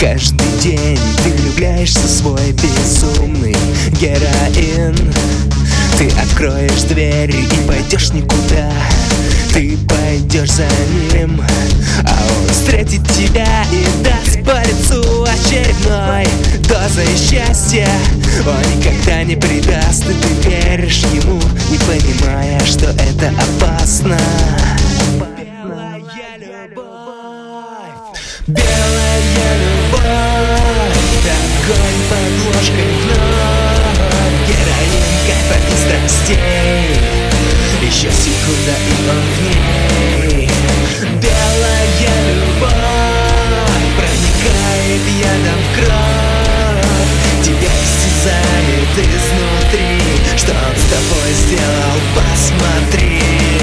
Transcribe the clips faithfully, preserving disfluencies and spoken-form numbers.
Каждый день ты влюбляешься в свой безумный героин. Ты откроешь дверь и пойдешь никуда. Ты пойдешь за ним, а он встретит тебя и даст по лицу очередной дозой счастья. Он никогда не предаст, и ты веришь ему, не понимая, что это опасно. Белая любовь, белая любовь, огонь под ложкой вновь, героин кайфа и страстей. Еще секунда, и он в ней. Белая любовь проникает ядом в кровь, тебя истязает изнутри. Что он с тобой сделал, посмотри.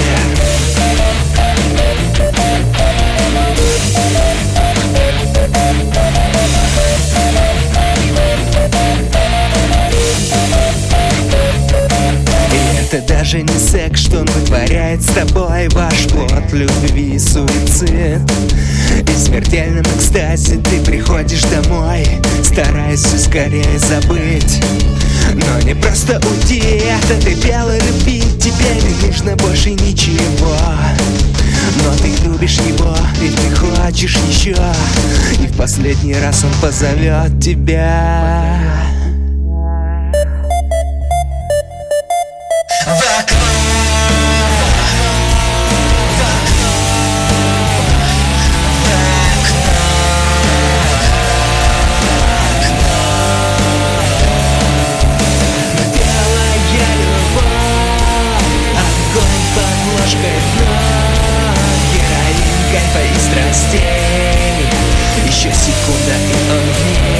Это даже не секс, что он вытворяет с тобой. Ваш плод любви и суицид. И в смертельном экстазе ты приходишь домой, стараясь все скорее забыть. Но не просто уйти от этой белой любви, тебе не нужно больше ничего. Но ты любишь его, и ты хочешь еще, и в последний раз он позовет тебя. Героин кайфа и страстей. Еще секунда, и он в ней.